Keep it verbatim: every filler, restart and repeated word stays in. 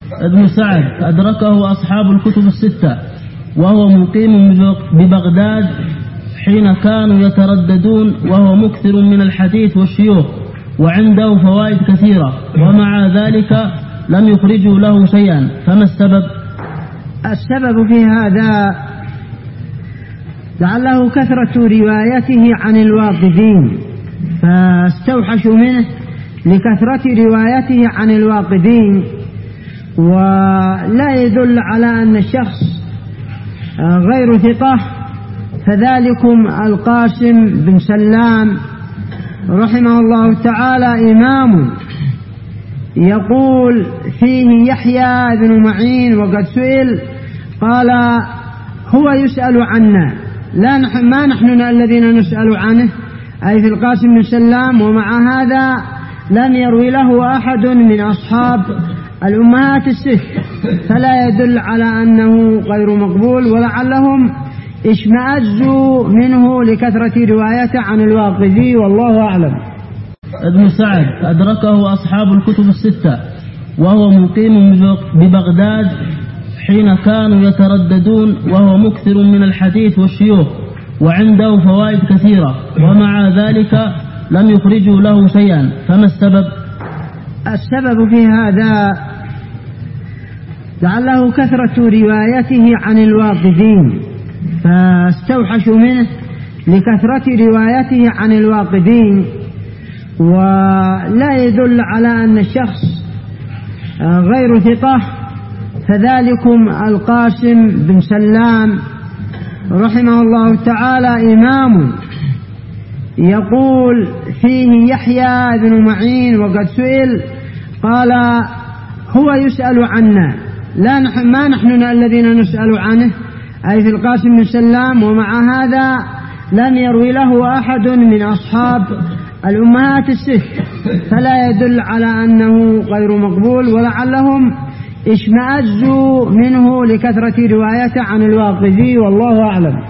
ابن سعد أدركه أصحاب الكتب الستة وهو مقيم ببغداد حين كانوا يترددون، وهو مكثر من الحديث والشيوخ وعنده فوائد كثيرة، ومع ذلك لم يخرجوا له شيئا، فما السبب؟ السبب في هذا لعله كثرة روايته عن الواقدين، فاستوحشوا منه لكثرة روايته عن الواقدين، ولا يدل على أن الشخص غير ثقة. فذلكم القاسم بن سلام رحمه الله تعالى إمام، يقول فيه يحيى بن معين وقد سئل قال هو يسأل عنا، لا نحن ما نحن الذين نسأل عنه، أي في القاسم بن سلام، ومع هذا لم يروي له أحد من أصحاب الأمهات الست، فلا يدل على أنه غير مقبول، ولعلهم اشمأزوا منه لكثرة روايته عن الواقدي، والله أعلم. ابن سعد أدركه أصحاب الكتب الستة وهو مقيم ببغداد حين كانوا يترددون، وهو مكثر من الحديث والشيوخ وعنده فوائد كثيرة، ومع ذلك لم يخرجوا له شيئا، فما السبب؟ السبب في هذا لعله كثرة روايته عن الواقدين، فاستوحشوا منه لكثرة روايته عن الواقدين، ولا يدل على أن الشخص غير ثقة. فذلكم القاسم بن سلام رحمه الله تعالى إمام، يقول فيه يحيى بن معين وقد سئل قال هو يسأل عنا، لا نحن ما نحن الذين نسأل عنه، أي في القاسم بن سلام، ومع هذا لم يروي له أحد من أصحاب الأمهات الست، فلا يدل على أنه غير مقبول، ولعلهم اشمأزوا منه لكثرة روايته عن الواقدي، والله أعلم.